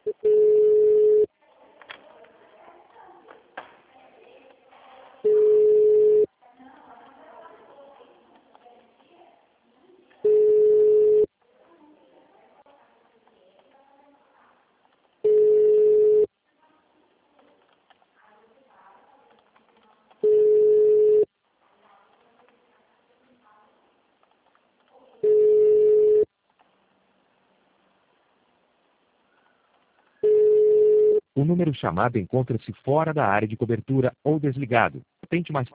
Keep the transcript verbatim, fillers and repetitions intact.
O número chamado encontra-se fora da área de cobertura ou desligado. Tente mais